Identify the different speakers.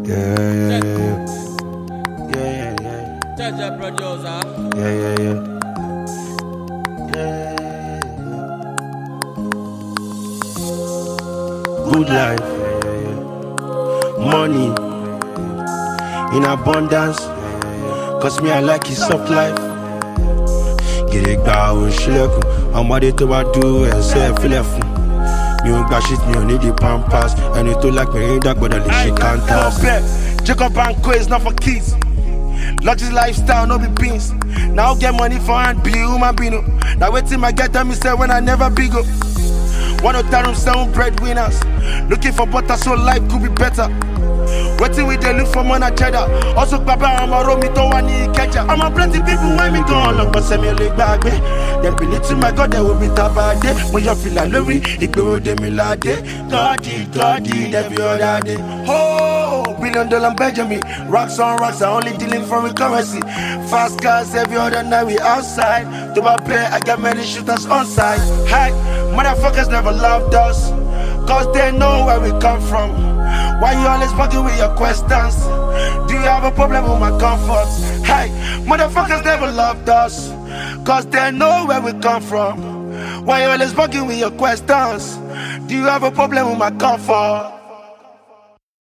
Speaker 1: Yeah.
Speaker 2: Judge producer.
Speaker 1: Yeah. Good life, money in abundance. Cause me I like his soft life. Get it go, shilekun. Ọmọdé tó bá do ẹsẹ̀ fílẹ̀ fún. Mi ò gba shit, mi ò need the pampers. Ẹni tó like me rí dàgbọ́dọ̀ lè ṣe counters.
Speaker 3: Jacob Banco is not for kids. Luxury lifestyle, no be beans. Now get money for hand, be human being. Now waiting my get me say when I never be go. 107 breadwinners. Looking for butter so life could be better. Waiting with they look for money cheddar. Also Baba I'm a romi to one catcher. I'm a plenty people when me go look but send me a leg back. They believe to my God they will be tabade. When you feel like Louis, it go de milade. Goddy, every other day. Oh, $1 billion Benjamin. Rocks on rocks, I only dealing foreign currency. Fast cars every other night we outside. To my play, I got many shooters on side. Hi, motherfuckers never loved us. Cause they know where we come from. Why you always fucking with your questions? Do you have a problem with my comforts? Hey, motherfuckers never loved us. Cause they know where we come from. Why you always fucking with your questions? Do you have a problem with my comfort?